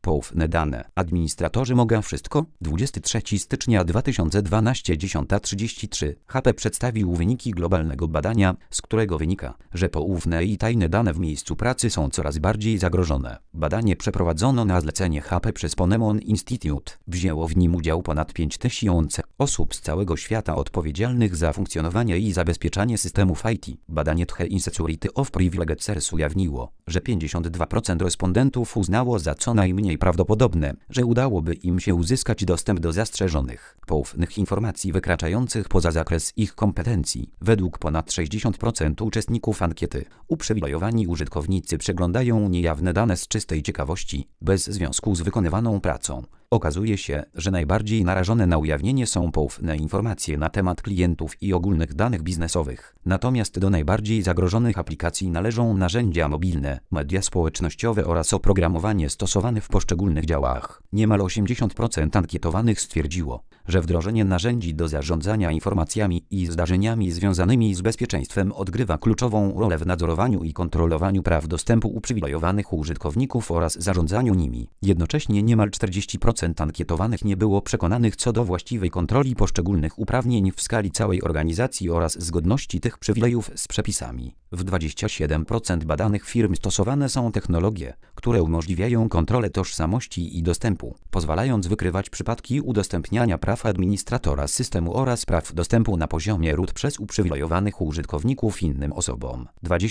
Poufne dane. Administratorzy mogą wszystko? 23 stycznia 2012 10:33 HP przedstawił wyniki globalnego badania, z którego wynika, że poufne i tajne dane w miejscu pracy są coraz bardziej zagrożone. Badanie przeprowadzono na zlecenie HP przez Ponemon Institute. Wzięło w nim udział ponad 5000 osób z całego świata odpowiedzialnych za funkcjonowanie i zabezpieczanie systemów IT. Badanie The Insecurity of Privileged Services ujawniło, że 52% respondentów uznało za co najmniej prawdopodobne, że udałoby im się uzyskać dostęp do zastrzeżonych, poufnych informacji wykraczających poza zakres ich kompetencji. Według ponad 60% uczestników ankiety, uprzywilejowani użytkownicy przeglądają niejawne dane z czystej ciekawości, bez związku z wykonywaną pracą. Okazuje się, że najbardziej narażone na ujawnienie są poufne informacje na temat klientów i ogólnych danych biznesowych. Natomiast do najbardziej zagrożonych aplikacji należą narzędzia mobilne, media społecznościowe oraz oprogramowanie stosowane w poszczególnych działach. Niemal 80% ankietowanych stwierdziło, że wdrożenie narzędzi do zarządzania informacjami i zdarzeniami związanymi z bezpieczeństwem odgrywa kluczową rolę w nadzorowaniu i kontrolowaniu praw dostępu uprzywilejowanych użytkowników oraz zarządzaniu nimi. Jednocześnie niemal 40% ankietowanych nie było przekonanych co do właściwej kontroli poszczególnych uprawnień w skali całej organizacji oraz zgodności tych przywilejów z przepisami. W 27% badanych firm stosowane są technologie, które umożliwiają kontrolę tożsamości i dostępu, pozwalając wykrywać przypadki udostępniania praw administratora systemu oraz praw dostępu na poziomie root przez uprzywilejowanych użytkowników innym osobom.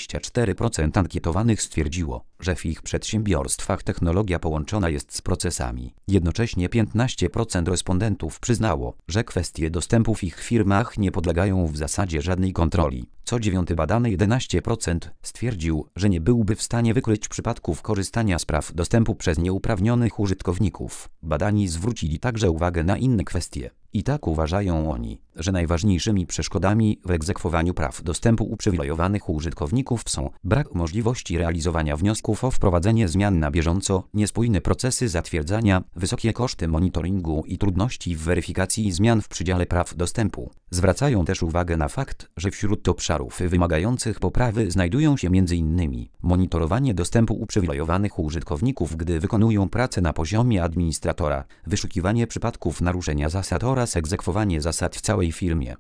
24% ankietowanych stwierdziło, że w ich przedsiębiorstwach technologia połączona jest z procesami. Jednocześnie 15% respondentów przyznało, że kwestie dostępu w ich firmach nie podlegają w zasadzie żadnej kontroli. Co 9 badany 11% stwierdził, że nie byłby w stanie wykryć przypadków korzystania z praw dostępu przez nieuprawnionych użytkowników. Badani zwrócili także uwagę na inne kwestie. I tak uważają oni, że najważniejszymi przeszkodami w egzekwowaniu praw dostępu uprzywilejowanych użytkowników są brak możliwości realizowania wniosków o wprowadzenie zmian na bieżąco, niespójne procesy zatwierdzania, wysokie koszty monitoringu i trudności w weryfikacji zmian w przydziale praw dostępu. Zwracają też uwagę na fakt, że wśród obszarów wymagających poprawy znajdują się m.in. monitorowanie dostępu uprzywilejowanych użytkowników, gdy wykonują pracę na poziomie administratora, wyszukiwanie przypadków naruszenia zasad oraz egzekwowanie zasad w całej firmie.